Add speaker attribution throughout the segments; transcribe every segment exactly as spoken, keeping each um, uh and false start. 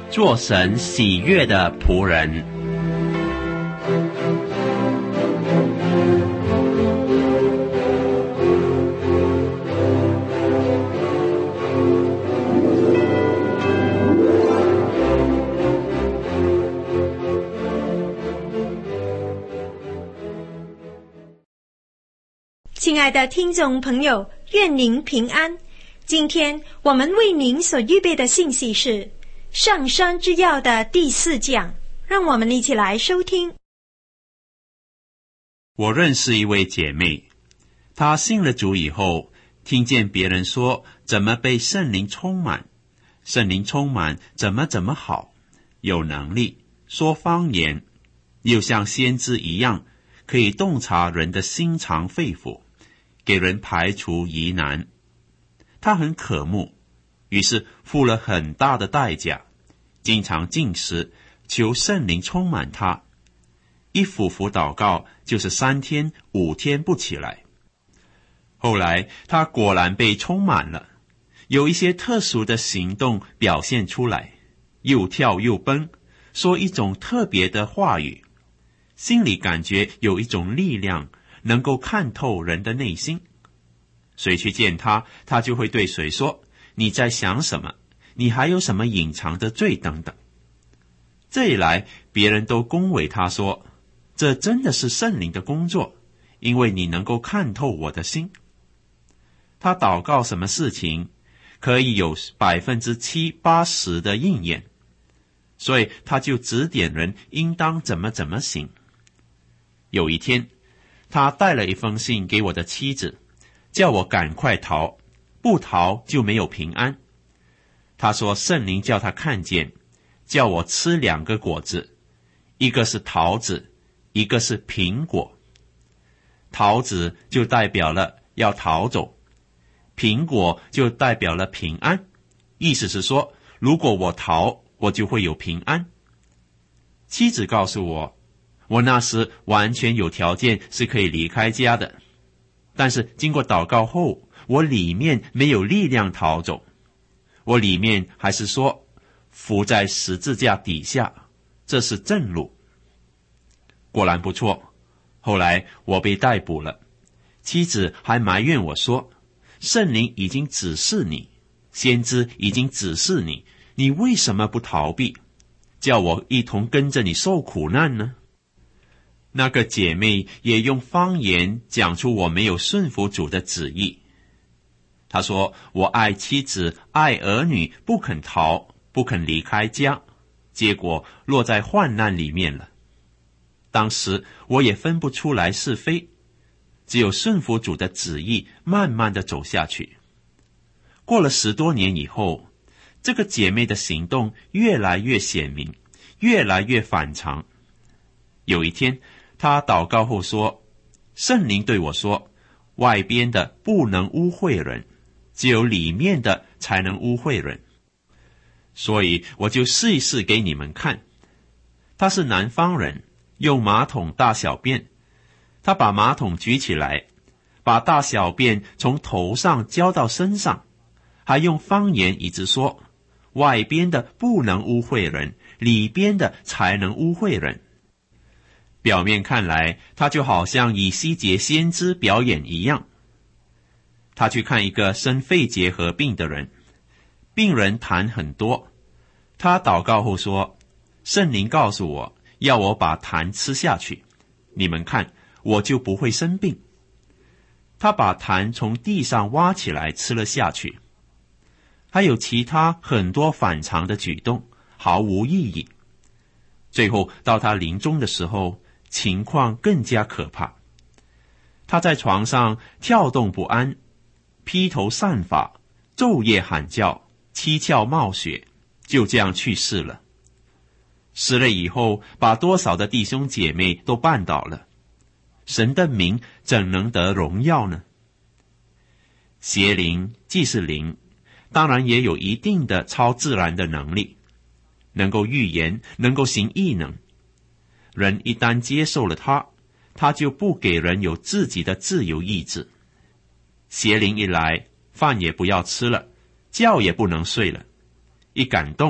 Speaker 1: 做神喜悦的仆人。
Speaker 2: 亲爱的听众朋友，愿您平安。今天我们为您所预备的信息是上山之要的第四讲，让我们一起来收听。
Speaker 1: 我认识一位姐妹，她信了主以后，听见别人说怎么被圣灵充满，圣灵充满怎么怎么好，有能力说方言，又像先知一样可以洞察人的心肠肺腑，给人排除疑难。他很渴慕，于是付了很大的代价，经常禁食，求圣灵充满他。一俯伏祷告就是三天五天不起来。后来他果然被充满了，有一些特殊的行动表现出来，又跳又蹦，说一种特别的话语，心里感觉有一种力量能够看透人的内心。谁去见他，他就会对谁说，你在想什么，你还有什么隐藏的罪等等。这一来别人都恭维他说，这真的是圣灵的工作，因为你能够看透我的心。他祷告什么事情可以有百分之七八十的应验，所以他就指点人应当怎么怎么行。有一天他带了一封信给我的妻子，叫我赶快逃，不逃就没有平安。他说圣灵叫他看见，叫我吃两个果子，一个是桃子，一个是苹果。桃子就代表了要逃走，苹果就代表了平安，意思是说如果我逃，我就会有平安。妻子告诉我，我那时完全有条件是可以离开家的，但是经过祷告后，我里面没有力量逃走，我里面还是说伏在十字架底下，这是正路。果然不错，后来我被逮捕了，妻子还埋怨我说，圣灵已经指示你，先知已经指示你，你为什么不逃避，叫我一同跟着你受苦难呢？那个姐妹也用方言讲出我没有顺服主的旨意。她说我爱妻子爱儿女，不肯逃，不肯离开家，结果落在患难里面了。当时我也分不出来是非，只有顺服主的旨意，慢慢的走下去。过了十多年以后，这个姐妹的行动越来越显明，越来越反常。有一天她祷告后说，圣灵对我说，外边的不能污秽人，只有里面的才能污秽人。所以我就试一试给你们看。他是南方人，用马桶大小便，他把马桶举起来，把大小便从头上浇到身上，还用方言一直说，外边的不能污秽人，里边的才能污秽人。表面看来，他就好像以西结先知表演一样。他去看一个生肺结核病的人，病人痰很多，他祷告后说，圣灵告诉我要我把痰吃下去，你们看我就不会生病。他把痰从地上挖起来吃了下去。还有其他很多反常的举动，毫无意义。最后到他临终的时候，情况更加可怕。他在床上跳动不安，披头散发，昼夜喊叫，七窍冒血，就这样去世了。死了以后，把多少的弟兄姐妹都绊倒了，神的名怎能得荣耀呢？邪灵既是灵，当然也有一定的超自然的能力，能够预言，能够行异能。人一旦接受了他，他就不给人有自己的自由意志。邪灵一来，饭也不要吃了，觉也不能睡了，一感动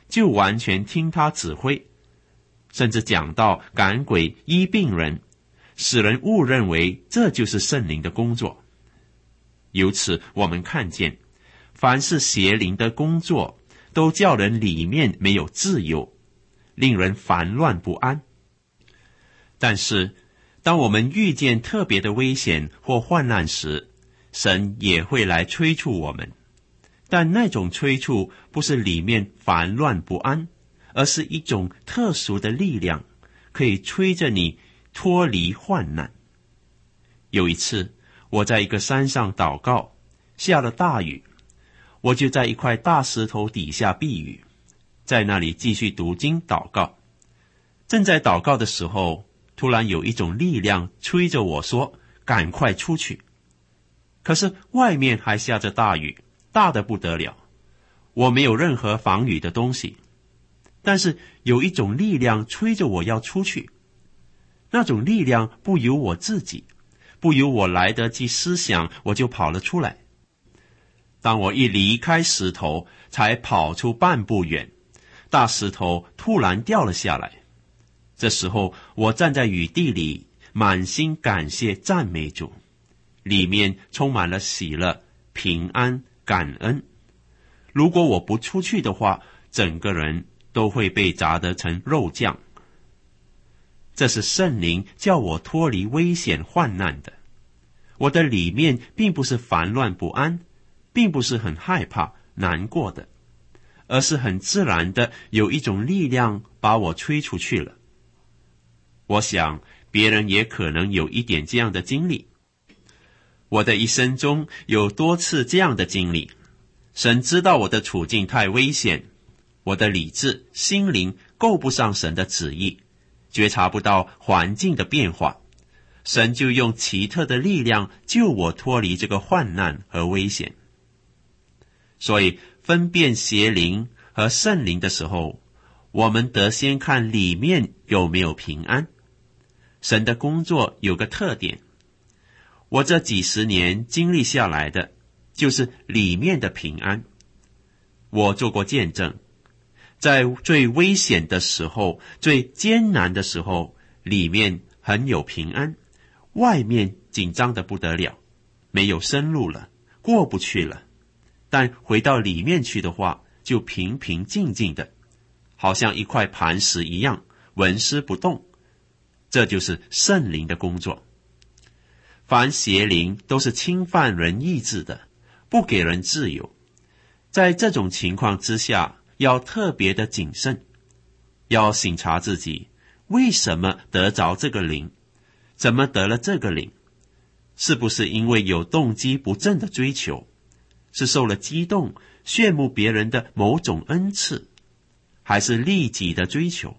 Speaker 1: 就完全听他指挥，甚至讲到赶鬼医病人，使人误认为这就是圣灵的工作。由此我们看见，凡是邪灵的工作，都叫人里面没有自由，令人烦乱不安。但是当我们遇见特别的危险或患难时，神也会来催促我们，但那种催促不是里面烦乱不安，而是一种特殊的力量，可以催着你脱离患难。有一次我在一个山上祷告，下了大雨，我就在一块大石头底下避雨，在那里继续读经祷告。正在祷告的时候，突然有一种力量催着我说，赶快出去。可是外面还下着大雨，大得不得了，我没有任何防雨的东西，但是有一种力量催着我要出去。那种力量不由我自己，不由我来得及思想，我就跑了出来。当我一离开石头，才跑出半步远，大石头突然掉了下来。这时候我站在雨地里，满心感谢赞美主，里面充满了喜乐、平安、感恩。如果我不出去的话，整个人都会被炸得成肉酱。这是圣灵叫我脱离危险患难的。我的里面并不是烦乱不安，并不是很害怕难过的，而是很自然的有一种力量把我吹出去了。我想别人也可能有一点这样的经历。我的一生中有多次这样的经历。神知道我的处境太危险，我的理智、心灵够不上神的旨意，觉察不到环境的变化，神就用奇特的力量救我脱离这个患难和危险。所以分辨邪灵和圣灵的时候，我们得先看里面有没有平安。神的工作有个特点，我这几十年经历下来的就是里面的平安。我做过见证，在最危险的时候、最艰难的时候，里面很有平安，外面紧张得不得了，没有生路了，过不去了。但回到里面去的话，就平平静静的，好像一块磐石一样，纹丝不动。这就是圣灵的工作。凡邪灵都是侵犯人意志的，不给人自由。在这种情况之下，要特别的谨慎，要省察自己为什么得着这个灵，怎么得了这个灵，是不是因为有动机不正的追求，是受了激动炫目别人的某种恩赐，还是利己的追求。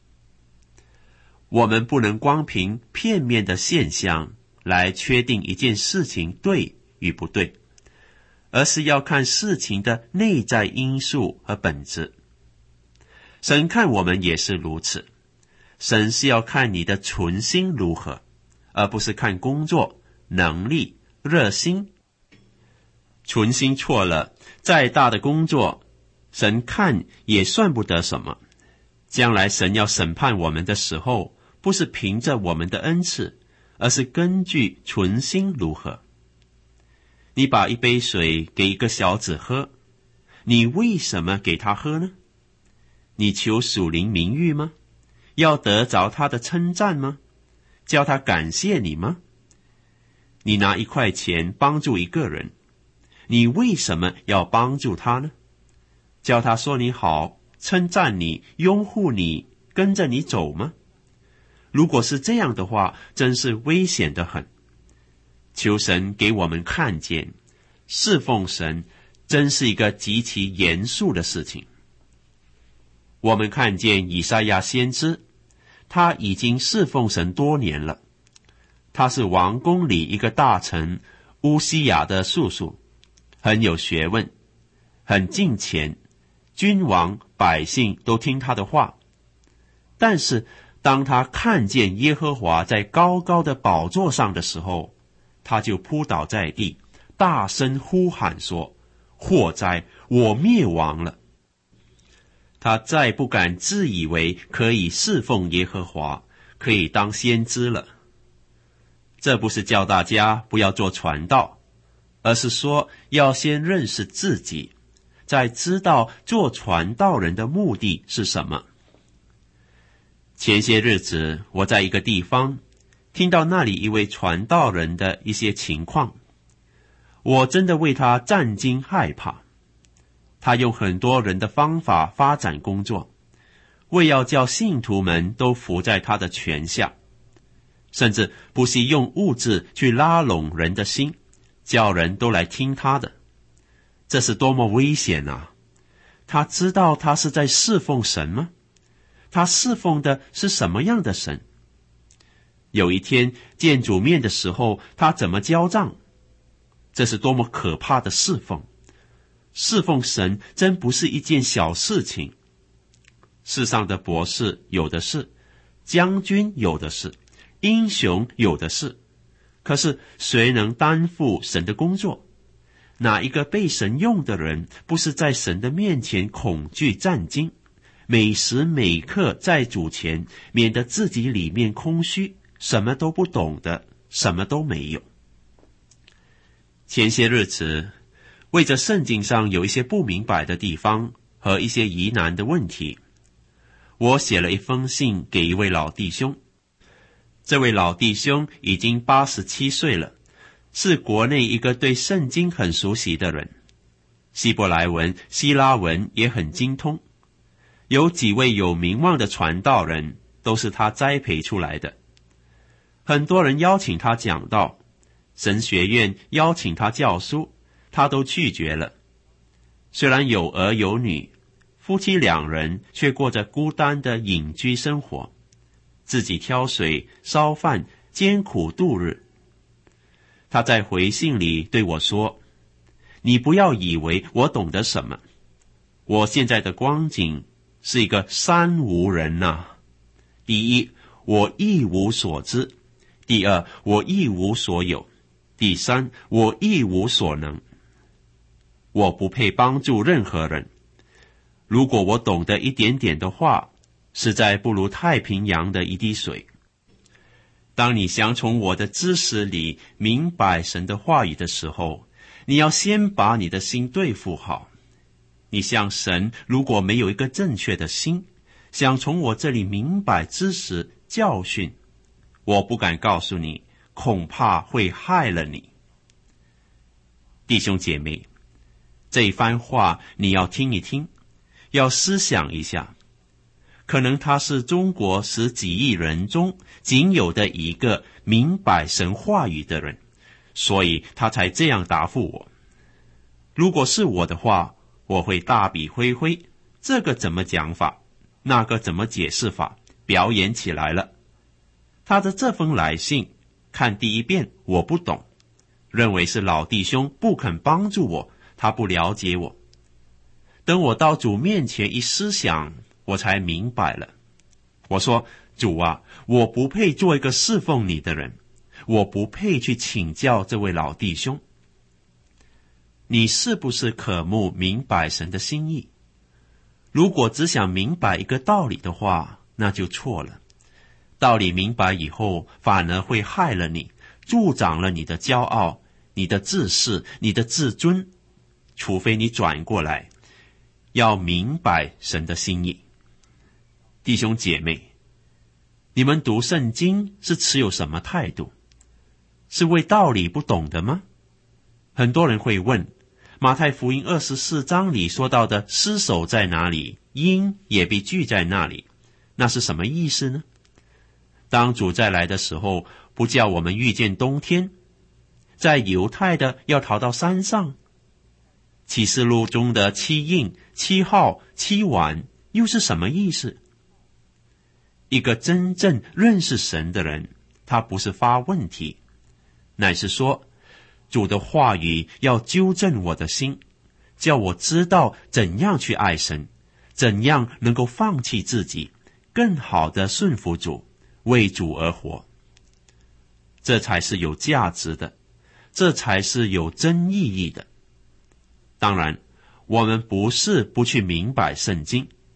Speaker 1: 我们不能光凭片面的现象来确定一件事情对与不对，而是要看事情的内在因素和本质。神看我们也是如此，神是要看你的存心如何，而不是看工作、能力、热心。存心错了，再大的工作，神看也算不得什么。将来神要审判我们的时候，不是凭着我们的恩赐，而是根据存心如何。你把一杯水给一个小子喝，你为什么给他喝呢？你求属灵名誉吗？要得着他的称赞吗？叫他感谢你吗？你拿一块钱帮助一个人，你为什么要帮助他呢？叫他说你好，称赞你，拥护你，跟着你走吗？如果是这样的话，真是危险得很。求神给我们看见，侍奉神真是一个极其严肃的事情。我们看见以赛亚先知，他已经侍奉神多年了。他是王宫里一个大臣乌西雅的叔叔，很有学问，很敬虔，君王百姓都听他的话。但是当他看见耶和华在高高的宝座上的时候，他就扑倒在地，大声呼喊说：祸哉，我灭亡了。 他再不敢自以为可以侍奉耶和华，可以当先知了。这不是叫大家不要做传道，而是说要先认识自己，再知道做传道人的目的是什么。前些日子我在一个地方听到那里一位传道人的一些情况，我真的为他战惊害怕。他用很多人的方法发展工作，为要叫信徒们都服在他的权下，甚至不惜用物质去拉拢人的心，叫人都来听他的。这是多么危险啊！他知道他是在侍奉神吗？他侍奉的是什么样的神？有一天见主面的时候，他怎么交账？这是多么可怕的侍奉！侍奉神真不是一件小事情。世上的博士有的是，将军有的是，英雄有的是，可是谁能担负神的工作？哪一个被神用的人不是在神的面前恐惧战惊，每时每刻在主前，免得自己里面空虚，什么都不懂的，什么都没有。前些日子为着圣经上有一些不明白的地方和一些疑难的问题，我写了一封信给一位老弟兄。这位老弟兄已经八十七岁了，是国内一个对圣经很熟悉的人，希伯来文、希拉文也很精通。有几位有名望的传道人都是他栽培出来的。很多人邀请他讲道，神学院邀请他教书，他都拒绝了。虽然有儿有女，夫妻两人却过着孤单的隐居生活，自己挑水烧饭，艰苦度日。他在回信里对我说，你不要以为我懂得什么，我现在的光景是一个三无人呐、啊。第一，我一无所知；第二，我一无所有；第三，我一无所能。我不配帮助任何人。如果我懂得一点点的话，实在不如太平洋的一滴水。当你想从我的知识里明白神的话语的时候，你要先把你的心对付好。你向神如果没有一个正确的心，想从我这里明白知识教训，我不敢告诉你，恐怕会害了你。弟兄姐妹，这一番话你要听一听，要思想一下。可能他是中国十几亿人中仅有的一个明白神话语的人，所以他才这样答复我。如果是我的话，我会大笔挥挥，这个怎么讲法，那个怎么解释法，表演起来了。他的这封来信看第一遍我不懂，认为是老弟兄不肯帮助我，他不了解我。等我到主面前一思想，我才明白了。我说，主啊，我不配做一个侍奉你的人，我不配去请教这位老弟兄。你是不是渴慕明白神的心意？如果只想明白一个道理的话，那就错了。道理明白以后，反而会害了你，助长了你的骄傲，你的自恃，你的自尊。除非你转过来，要明白神的心意。弟兄姐妹，你们读圣经是持有什么态度？是为道理不懂的吗？很多人会问，马太福音二十四章里说到的尸首在哪里，鹰也必聚在那里，那是什么意思呢？当主再来的时候，不叫我们遇见冬天，在犹太的要逃到山上。启示录中的七印、七号、七碗又是什么意思？一个真正认识神的人，他不是发问题，乃是说，主的话语要纠正我的心，叫我知道怎样去爱神，怎样能够放弃自己，更好地顺服主，为主而活。这才是有价值的，这才是有真意义的。当然，我们不是不去明白圣经，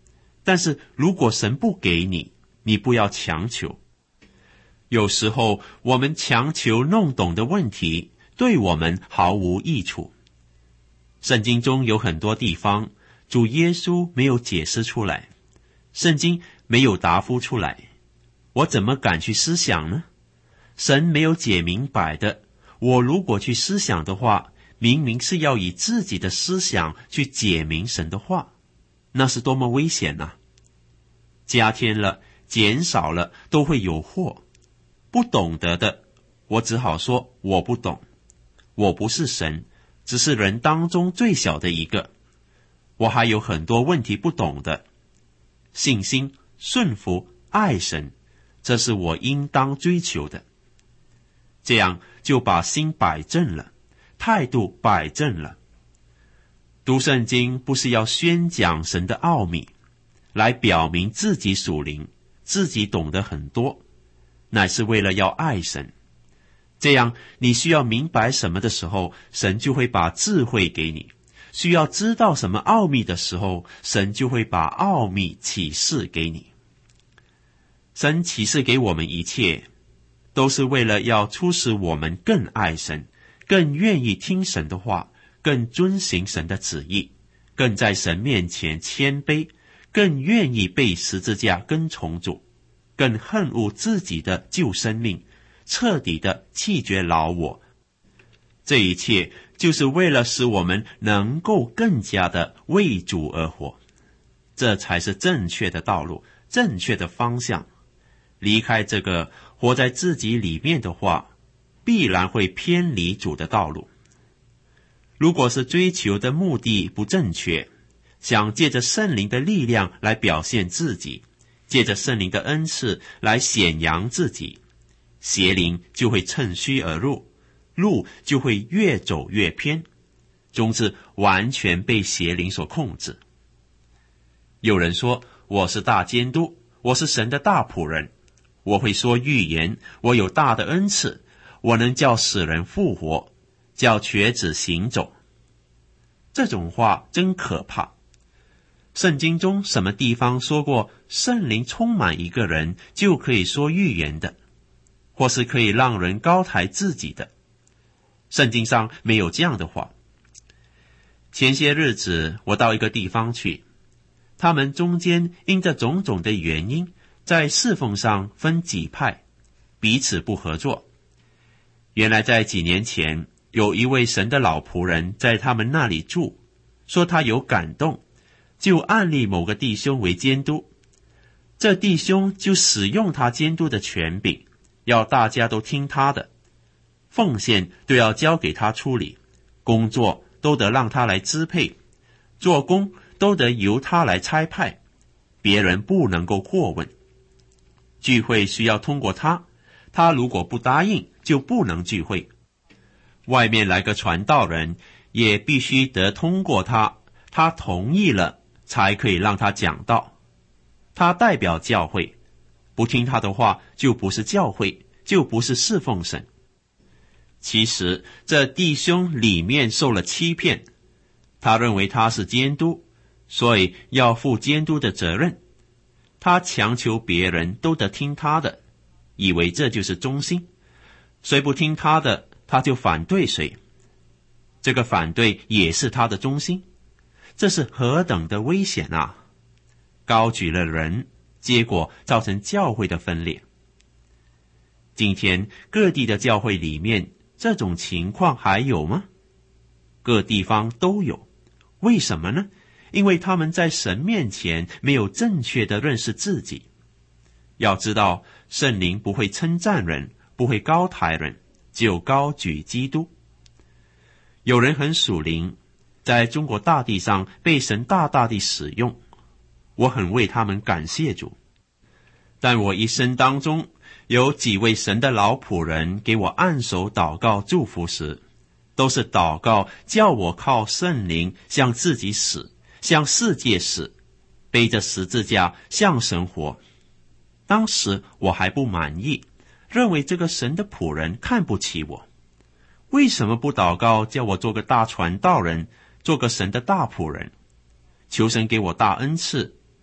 Speaker 1: 但是如果神不给你，你不要强求。有时候我们强求弄懂的问题，对我们毫无益处。圣经中有很多地方，主耶稣没有解释出来，圣经没有答复出来，我怎么敢去思想呢？神没有解明白的，我如果去思想的话，明明是要以自己的思想去解明神的话，那是多么危险啊！加添了减少了都会有祸。不懂得的，我只好说我不懂。我不是神，只是人当中最小的一个。我还有很多问题不懂的。信心、顺服、爱神，这是我应当追求的。这样就把心摆正了，态度摆正了。读圣经不是要宣讲神的奥秘，来表明自己属灵，自己懂得很多，乃是为了要爱神。这样你需要明白什么的时候，神就会把智慧给你；需要知道什么奥秘的时候，神就会把奥秘启示给你。神启示给我们一切，都是为了要促使我们更爱神，更愿意听神的话，更遵行神的旨意，更在神面前谦卑，更愿意被十字架跟从主，更恨恶自己的旧生命，彻底的弃绝老我。这一切就是为了使我们能够更加的为主而活，这才是正确的道路，正确的方向。离开这个活在自己里面的话，必然会偏离主的道路。如果是追求的目的不正确，想借着圣灵的力量来表现自己，借着圣灵的恩赐来显扬自己，邪灵就会趁虚而入，路就会越走越偏，终至完全被邪灵所控制。有人说，我是大监督，我是神的大仆人，我会说预言，我有大的恩赐，我能叫死人复活，叫瘸子行走。这种话真可怕。圣经中什么地方说过圣灵充满一个人就可以说预言的，或是可以让人高抬自己的？圣经上没有这样的话。前些日子我到一个地方去，他们中间因着种种的原因，在侍奉上分几派，彼此不合作。原来在几年前，有一位神的老仆人在他们那里住，说他有感动，就按立某个弟兄为监督。这弟兄就使用他监督的权柄，要大家都听他的，奉献都要交给他处理，工作都得让他来支配，做工都得由他来差派，别人不能够过问。聚会需要通过他，他如果不答应，就不能聚会。外面来个传道人，也必须得通过他，他同意了，才可以让他讲道。他代表教会，不听他的话，就不是教会，就不是侍奉神。其实这弟兄里面受了欺骗，他认为他是监督，所以要负监督的责任。他强求别人都得听他的，以为这就是忠心，谁不听他的，他就反对谁。这个反对也是他的忠心，这是何等的危险啊！高举了人，结果造成教会的分裂。今天各地的教会里面，这种情况还有吗？各地方都有。为什么呢？因为他们在神面前没有正确的认识自己。要知道，圣灵不会称赞人，不会高抬人，只有高举基督。有人很属灵，在中国大地上被神大大地使用，我很为他们感谢主。但我一生当中，有几位神的老仆人给我按手祷告祝福时，都是祷告叫我靠圣灵向自己死，向世界死，背着十字架向神活。当时我还不满意，认为这个神的仆人看不起我。为什么不祷告叫我做个大传道人，做个神的大仆人，求神给我大恩赐，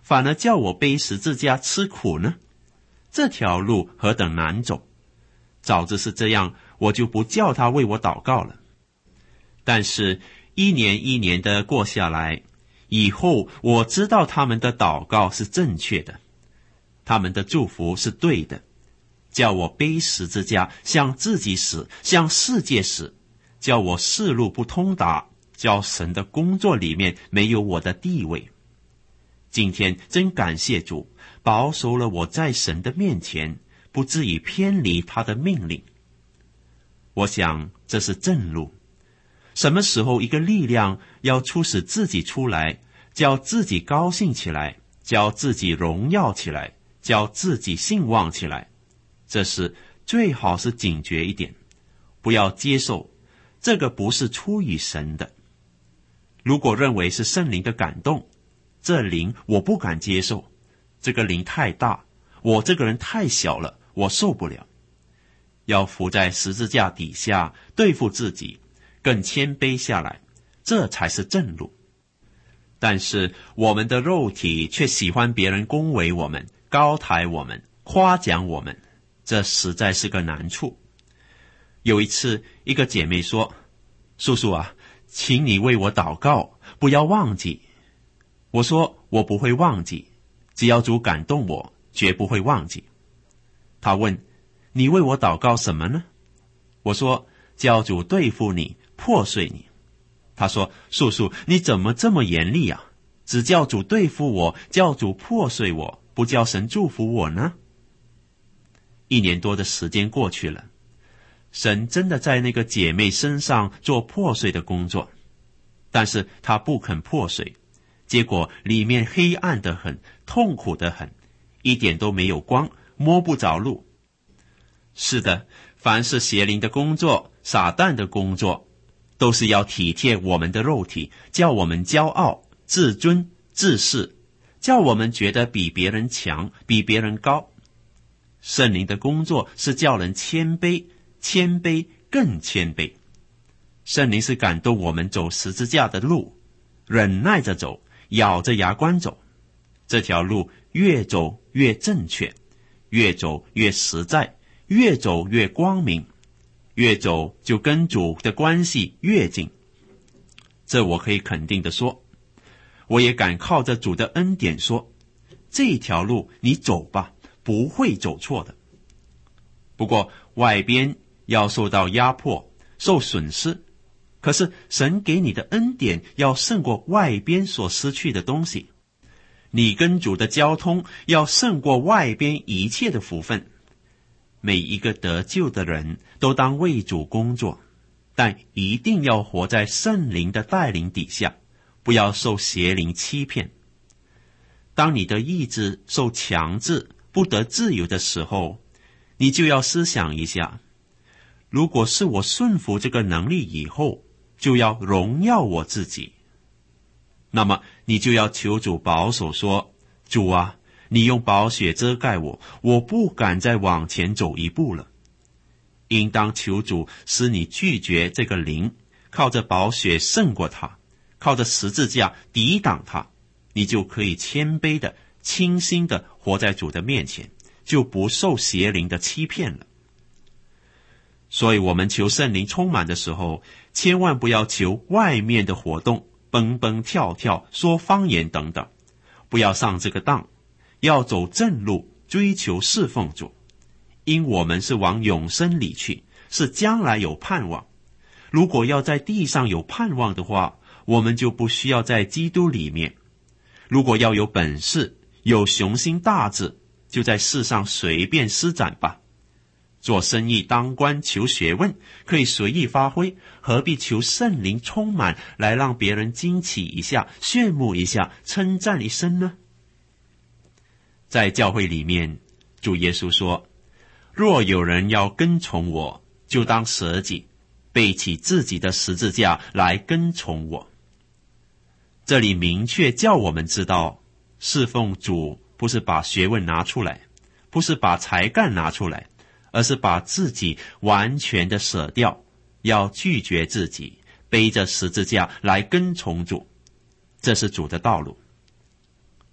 Speaker 1: 反而叫我背十字架吃苦呢？这条路何等难走！早知是这样，我就不叫他为我祷告了。但是一年一年的过下来，以后我知道他们的祷告是正确的，他们的祝福是对的，叫我背十字架，向自己死，向世界死，叫我世路不通达，叫神的工作里面没有我的地位。今天真感谢主，保守了我在神的面前，不至于偏离他的命令。我想这是正路。什么时候一个力量要促使自己出来，叫自己高兴起来，叫自己荣耀起来，叫自己兴旺起来，这时最好是警觉一点，不要接受这个不是出于神的。如果认为是圣灵的感动，这灵我不敢接受，这个灵太大，我这个人太小了，我受不了。要伏在十字架底下对付自己，更谦卑下来，这才是正路。但是我们的肉体却喜欢别人恭维我们，高抬我们，夸奖我们，这实在是个难处。有一次一个姐妹说，叔叔啊，请你为我祷告，不要忘记。我说我不会忘记，只要主感动我，绝不会忘记。她问，你为我祷告什么呢？我说叫主对付你，破碎你。她说，叔叔你怎么这么严厉啊？只叫主对付我，叫主破碎我，不叫神祝福我呢？一年多的时间过去了，神真的在那个姐妹身上做破碎的工作，但是她不肯破碎，结果里面黑暗得很，痛苦得很，一点都没有光，摸不着路。是的，凡是邪灵的工作，撒旦的工作，都是要体贴我们的肉体，叫我们骄傲、自尊、自恃，叫我们觉得比别人强，比别人高。圣灵的工作是叫人谦卑，谦卑更谦卑。圣灵是感动我们走十字架的路，忍耐着走，咬着牙关走。这条路越走越正确，越走越实在，越走越光明，越走就跟主的关系越近。这我可以肯定的说，我也敢靠着主的恩典说，这条路你走吧，不会走错的。不过外边要受到压迫，受损失，可是神给你的恩典要胜过外边所失去的东西。你跟主的交通要胜过外边一切的福分。每一个得救的人都当为主工作，但一定要活在圣灵的带领底下，不要受邪灵欺骗。当你的意志受强制，不得自由的时候，你就要思想一下，如果是我顺服这个能力以后，就要荣耀我自己。那么你就要求主保守说，主啊，你用宝血遮盖我，我不敢再往前走一步了。应当求主使你拒绝这个灵，靠着宝血胜过他，靠着十字架抵挡他，你就可以谦卑的、清心的活在主的面前，就不受邪灵的欺骗了。所以我们求圣灵充满的时候，千万不要求外面的活动，蹦蹦跳跳，说方言等等，不要上这个当，要走正路，追求侍奉主。因我们是往永生里去，是将来有盼望。如果要在地上有盼望的话，我们就不需要在基督里面。如果要有本事，有雄心大志，就在世上随便施展吧。做生意当官求学问，可以随意发挥，何必求圣灵充满，来让别人惊奇一下，炫目一下，称赞一声呢？在教会里面，主耶稣说，若有人要跟从我，就当舍己，背起自己的十字架来跟从我。这里明确叫我们知道，侍奉主不是把学问拿出来，不是把才干拿出来，而是把自己完全的舍掉，要拒绝自己，背着十字架来跟从主。这是主的道路。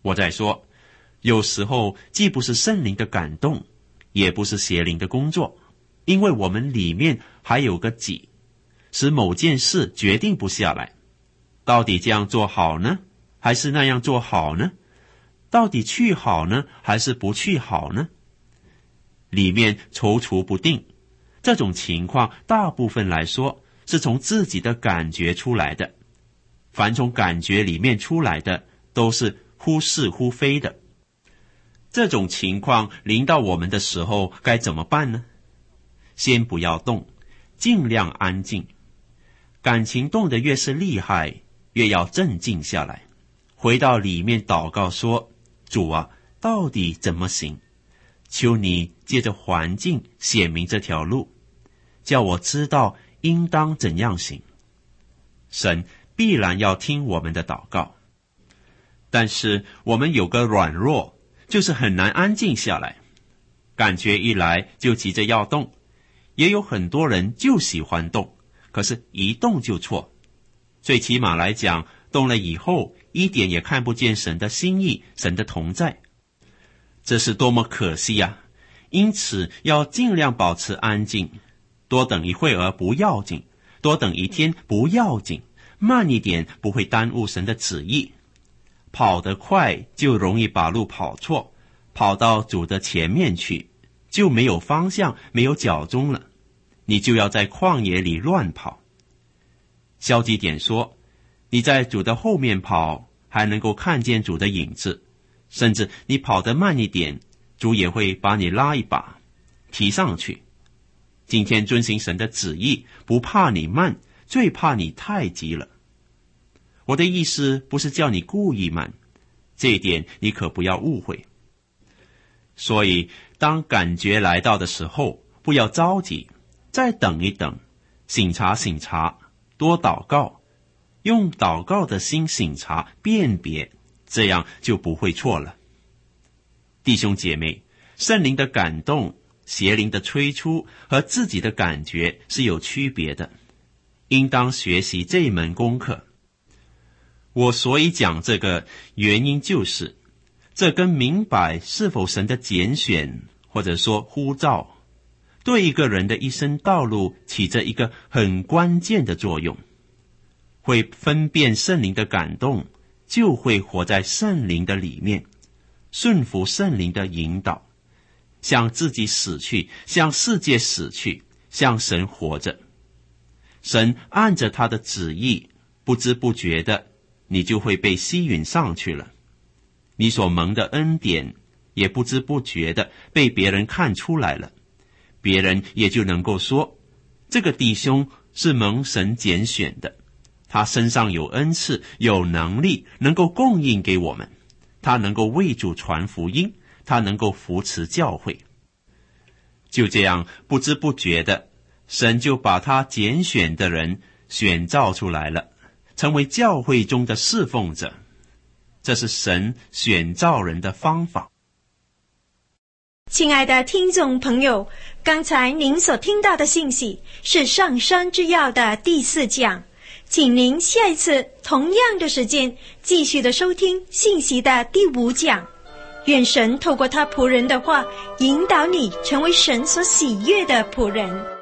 Speaker 1: 我在说，有时候既不是圣灵的感动，也不是邪灵的工作，因为我们里面还有个己，使某件事决定不下来。到底这样做好呢，还是那样做好呢？到底去好呢，还是不去好呢？里面踌躇不定，这种情况大部分来说是从自己的感觉出来的。凡从感觉里面出来的，都是忽是忽非的。这种情况临到我们的时候该怎么办呢？先不要动，尽量安静。感情动得越是厉害，越要镇静下来，回到里面祷告说，主啊，到底怎么行？求你借着环境显明这条路，叫我知道应当怎样行。神必然要听我们的祷告。但是我们有个软弱，就是很难安静下来，感觉一来就急着要动。也有很多人就喜欢动，可是一动就错。最起码来讲，动了以后一点也看不见神的心意，神的同在，这是多么可惜啊！因此要尽量保持安静，多等一会儿不要紧，多等一天不要紧，慢一点不会耽误神的旨意。跑得快就容易把路跑错，跑到主的前面去，就没有方向，没有脚踪了，你就要在旷野里乱跑。消极点说，你在主的后面跑，还能够看见主的影子，甚至你跑得慢一点，主也会把你拉一把，提上去。今天遵行神的旨意，不怕你慢，最怕你太急了。我的意思不是叫你故意慢，这一点你可不要误会。所以当感觉来到的时候，不要着急，再等一等，省察省察，多祷告，用祷告的心省察辨别，这样就不会错了。弟兄姐妹，圣灵的感动、邪灵的催出和自己的感觉是有区别的，应当学习这一门功课。我所以讲这个原因就是，这跟明白是否神的拣选或者说呼召，对一个人的一生道路起着一个很关键的作用。会分辨圣灵的感动，就会活在圣灵的里面，顺服圣灵的引导，向自己死去，向世界死去，向神活着。神按着他的旨意，不知不觉的你就会被吸引上去了。你所蒙的恩典也不知不觉的被别人看出来了，别人也就能够说，这个弟兄是蒙神拣选的，他身上有恩赐，有能力，能够供应给我们，他能够为主传福音，他能够扶持教会。就这样不知不觉的，神就把他拣选的人选召出来了，成为教会中的侍奉者。这是神选召人的方法。
Speaker 2: 亲爱的听众朋友，刚才您所听到的信息是上山之要的第四讲，请您下一次同样的时间继续的收听信息的第五讲。愿神透过他仆人的话引导你成为神所喜悦的仆人。